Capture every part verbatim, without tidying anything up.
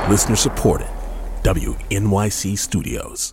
Listener supported. W N Y C Studios.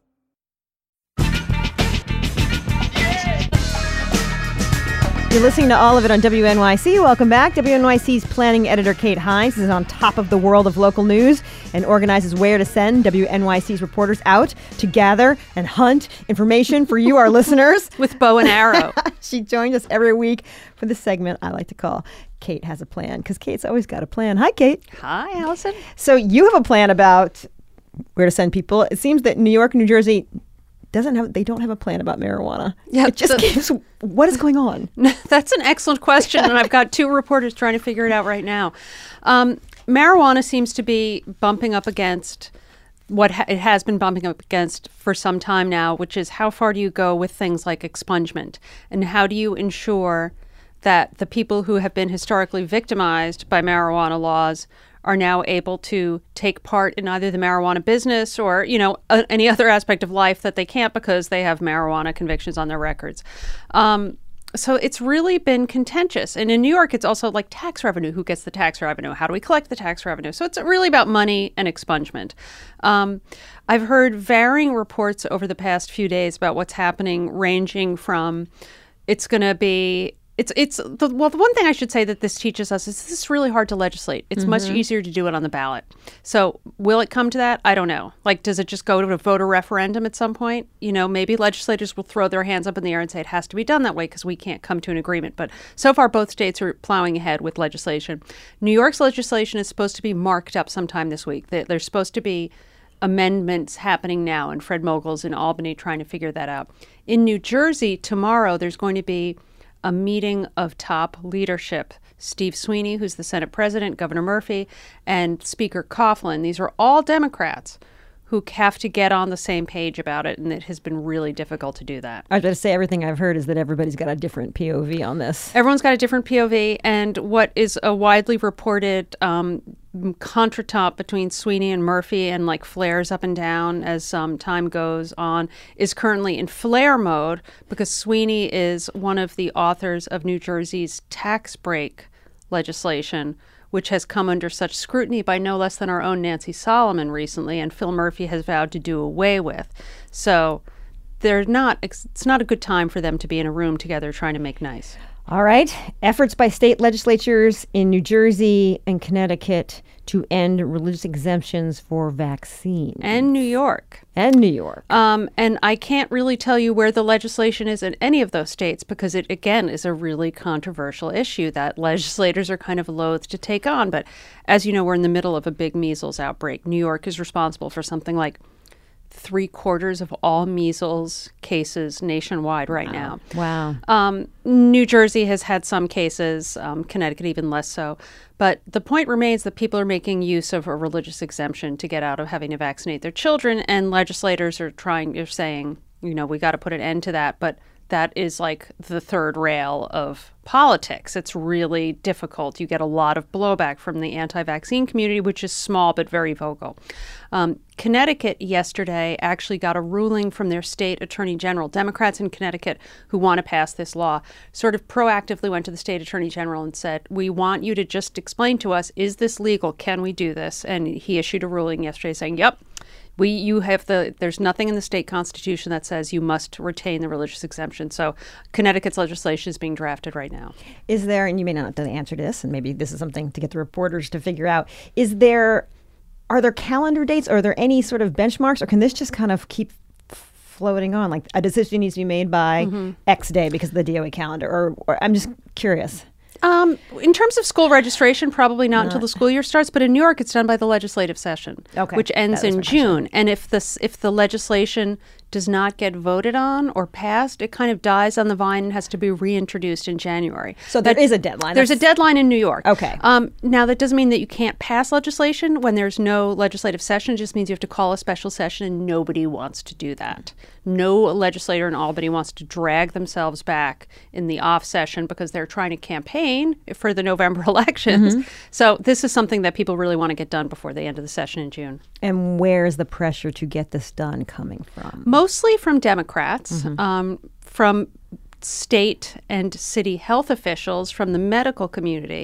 You're listening to all of it on W N Y C. Welcome back. W N Y C's planning editor Kate Hines is on top of the world of local news and organizes where to send W N Y C's reporters out to gather and hunt information for you, our listeners. With bow and arrow. She joins us every week for the segment I like to call Kate Has a Plan, because Kate's always got a plan. Hi, Kate. Hi, Allison. So you have a plan about where to send people. It seems that New York and New Jersey doesn't have, they don't have a plan about marijuana. Yeah, it just so, gives, what is going on? That's an excellent question, and I've got two reporters trying to figure it out right now. Um, marijuana seems to be bumping up against what ha- it has been bumping up against for some time now, which is how far do you go with things like expungement, and how do you ensure that the people who have been historically victimized by marijuana laws are now able to take part in either the marijuana business or, you know, a, any other aspect of life that they can't because they have marijuana convictions on their records. Um, so it's really been contentious. And in New York, it's also like tax revenue. Who gets the tax revenue? How do we collect the tax revenue? So it's really about money and expungement. Um, I've heard varying reports over the past few days about what's happening, ranging from it's going to be It's it's the, well, the one thing I should say that this teaches us is this is really hard to legislate. It's mm-hmm. much easier to do it on the ballot. So will it come to that? I don't know. Like, does it just go to a voter referendum at some point? You know, maybe legislators will throw their hands up in the air and say it has to be done that way because we can't come to an agreement. But so far, both states are plowing ahead with legislation. New York's legislation is supposed to be marked up sometime this week. They, there's supposed to be amendments happening now, and Fred Mogel's in Albany trying to figure that out. In New Jersey, tomorrow, there's going to be a meeting of top leadership. Steve Sweeney, who's the Senate president, Governor Murphy, and Speaker Coughlin. These are all Democrats who have to get on the same page about it, and it has been really difficult to do that. I was going to say, everything I've heard is that everybody's got a different P O V on this. Everyone's got a different P O V, and what is a widely reported um, contretemps between Sweeney and Murphy, and like flares up and down as um, time goes on, is currently in flare mode because Sweeney is one of the authors of New Jersey's tax break legislation, which has come under such scrutiny by no less than our own Nancy Solomon recently, and Phil Murphy has vowed to do away with. So they're not, it's not a good time for them to be in a room together trying to make nice. All right. Efforts by state legislatures in New Jersey and Connecticut to end religious exemptions for vaccines. And New York. And New York. Um, and I can't really tell you where the legislation is in any of those states because it, again, is a really controversial issue that legislators are kind of loath to take on. But as you know, we're in the middle of a big measles outbreak. New York is responsible for something like three quarters of all measles cases nationwide right wow. now. Wow. Um, New Jersey has had some cases, um, Connecticut even less so. But the point remains that people are making use of a religious exemption to get out of having to vaccinate their children. And legislators are trying, they're saying, you know, we got to put an end to that. But that is like the third rail of politics. It's really difficult. You get a lot of blowback from the anti-vaccine community, which is small but very vocal. Um, Connecticut yesterday actually got a ruling from their state attorney general. Democrats in Connecticut who want to pass this law sort of proactively went to the state attorney general and said, we want you to just explain to us, is this legal? Can we do this? And he issued a ruling yesterday saying, yep. We, you have the, there's nothing in the state constitution that says you must retain the religious exemption. So Connecticut's legislation is being drafted right now. Is there, and you may not know the answer to this, and maybe this is something to get the reporters to figure out, is there, are there calendar dates? Are there any sort of benchmarks, or can this just kind of keep floating on? Like a decision needs to be made by mm-hmm. X day because of the D O A calendar, or, or I'm just curious. Um, in terms of school registration, probably not, not until the school year starts. But in New York, it's done by the legislative session, okay. which ends in June. And if the if the legislation does not get voted on or passed, it kind of dies on the vine and has to be reintroduced in January. So there that, is a deadline. There's That's... a deadline in New York. Okay. Um, now, that doesn't mean that you can't pass legislation when there's no legislative session. It just means you have to call a special session, and nobody wants to do that. No legislator in Albany wants to drag themselves back in the off session because they're trying to campaign for the November elections. Mm-hmm. So this is something that people really want to get done before the end of the session in June. And where is the pressure to get this done coming from? Mostly from Democrats, mm-hmm. um, from state and city health officials, from the medical community, mm-hmm.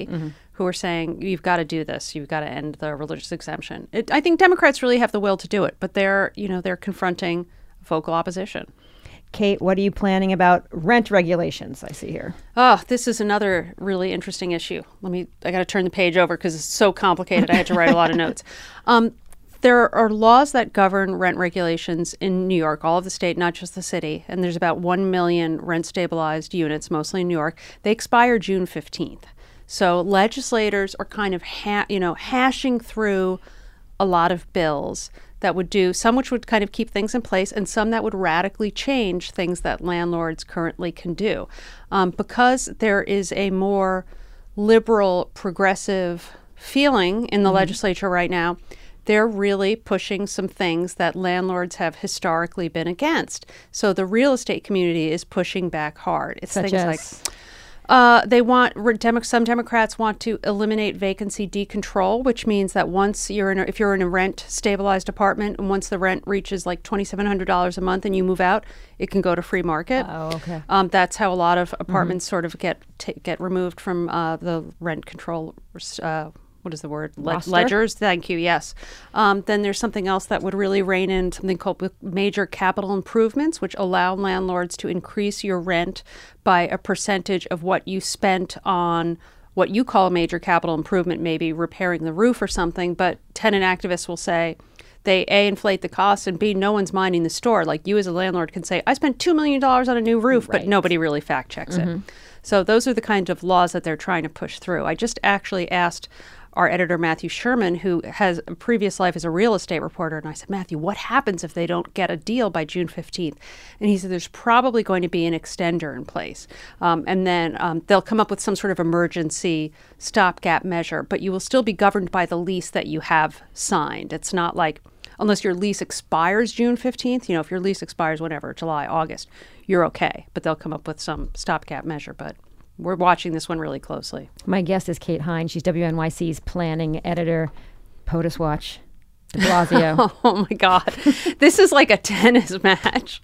who are saying, you've got to do this. You've got to end the religious exemption. It, I think Democrats really have the will to do it, but they're, you know, they're confronting vocal opposition. Kate, what are you planning about rent regulations I see here? Oh, this is another really interesting issue. Let me, I got to turn the page over because it's so complicated. I had to write a lot of notes. Um, there are laws that govern rent regulations in New York, all of the state, not just the city. And there's about one million rent stabilized units, mostly in New York. They expire June fifteenth. So legislators are kind of, ha- you know, hashing through a lot of bills that would do, some which would kind of keep things in place and some that would radically change things that landlords currently can do. Um, because there is a more liberal, progressive feeling in the mm-hmm. legislature right now, they're really pushing some things that landlords have historically been against. So the real estate community is pushing back hard. It's Such things as? like... Uh, they want Demo- some Democrats want to eliminate vacancy decontrol, which means that once you're in, a, if you're in a rent stabilized apartment, and once the rent reaches like twenty-seven hundred dollars a month and you move out, it can go to free market. Oh, okay. Um, that's how a lot of apartments mm-hmm. sort of get t- get removed from uh, the rent control. Uh, what is the word? Le- ledgers. Thank you. Yes. Um, then there's something else that would really rein in something called major capital improvements, which allow landlords to increase your rent by a percentage of what you spent on what you call a major capital improvement, maybe repairing the roof or something. But tenant activists will say they A, inflate the costs, and B, no one's minding the store. Like you as a landlord can say, I spent two million dollars on a new roof, right. but nobody really fact checks mm-hmm. it. So those are the kinds of laws that they're trying to push through. I just actually asked our editor, Matthew Sherman, who has a previous life as a real estate reporter. And I said, Matthew, what happens if they don't get a deal by June fifteenth? And he said, there's probably going to be an extender in place. Um, and then um, they'll come up with some sort of emergency stopgap measure, but you will still be governed by the lease that you have signed. It's not like, unless your lease expires June fifteenth, you know, if your lease expires whenever, July, August, you're okay. But they'll come up with some stopgap measure. But we're watching this one really closely. My guest is Kate Hine. She's W N Y C's planning editor. POTUS Watch. De Blasio. Oh, my God. This is like a tennis match.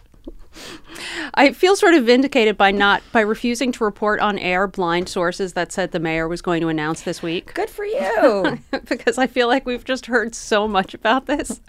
I feel sort of vindicated by not by refusing to report on air blind sources that said the mayor was going to announce this week. Good for you. Because I feel like we've just heard so much about this.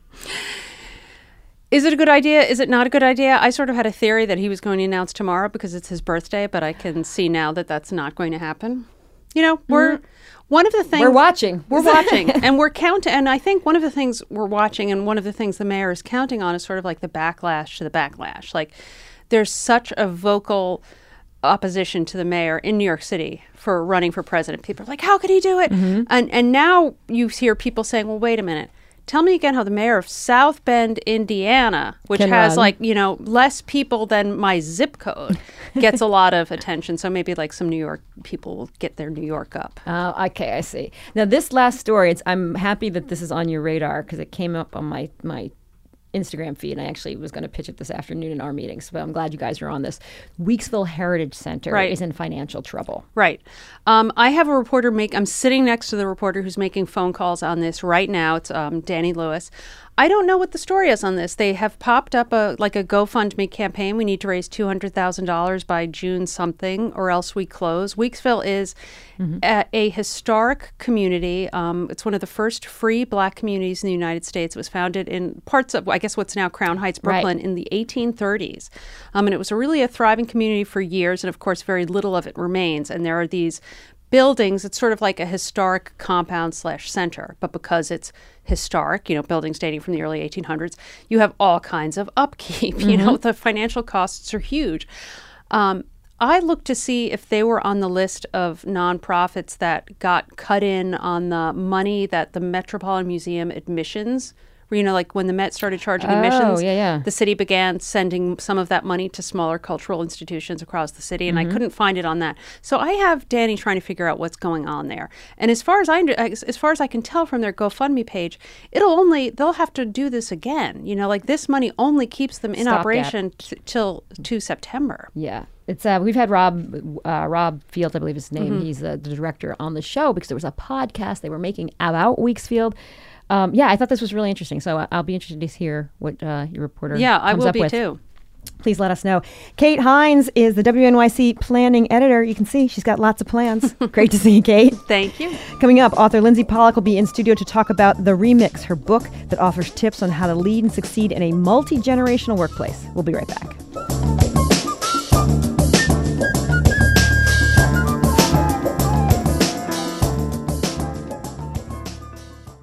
Is it a good idea? Is it not a good idea? I sort of had a theory that he was going to announce tomorrow because it's his birthday, but I can see now that that's not going to happen. You know, we're mm-hmm. one of the things we're watching. We're watching, and we're counting. And I think one of the things we're watching, and one of the things the mayor is counting on, is sort of like the backlash to the backlash. Like, there's such a vocal opposition to the mayor in New York City for running for president. People are like, "How could he do it?" Mm-hmm. And and now you hear people saying, "Well, wait a minute. Tell me again how the mayor of South Bend, Indiana, which Can has run. like, you know, less people than my zip code, gets a lot of attention." So maybe like some New York people will get their New York up. Uh, okay, I see. Now, this last story, it's, I'm happy that this is on your radar because it came up on my, my Instagram feed, and I actually was going to pitch it this afternoon in our meetings, but I'm glad you guys are on this. Weeksville Heritage Center right. is in financial trouble. Right. Um, I have a reporter make, I'm sitting next to the reporter who's making phone calls on this right now. It's um, Danny Lewis. I don't know what the story is on this. They have popped up a like a GoFundMe campaign. We need to raise two hundred thousand dollars by June something or else we close. Weeksville is mm-hmm. a, a historic community. Um, it's one of the first free black communities in the United States. It was founded in parts of, I guess, what's now Crown Heights, Brooklyn, right. in the eighteen thirties. Um, and it was a really a thriving community for years. And, of course, very little of it remains. And there are these buildings. It's sort of like a historic compound slash center, but because it's historic, you know, buildings dating from the early eighteen hundreds, you have all kinds of upkeep. Mm-hmm. You know, the financial costs are huge. Um, I looked to see if they were on the list of nonprofits that got cut in on the money that the Metropolitan Museum admissions, you know, like when the Met started charging oh, admissions, yeah, yeah. the city began sending some of that money to smaller cultural institutions across the city, and mm-hmm. I couldn't find it on that. So I have Danny trying to figure out what's going on there. And as far as I as far as I can tell from their GoFundMe page, it'll only they'll have to do this again. You know, like this money only keeps them in Stop operation t- till to September. Yeah. It's uh, we've had Rob uh, Rob Field, I believe his name. Mm-hmm. He's uh, the director on the show because there was a podcast they were making about Weeksfield. Um, yeah, I thought this was really interesting. So I'll be interested to hear what uh, your reporter Yeah, I comes will up be with. too. please let us know. Kate Hines is the W N Y C planning editor. You can see she's got lots of plans. Great to see you, Kate. Thank you. Coming up, author Lindsay Pollock will be in studio to talk about The Remix, her book that offers tips on how to lead and succeed in a multi-generational workplace. We'll be right back.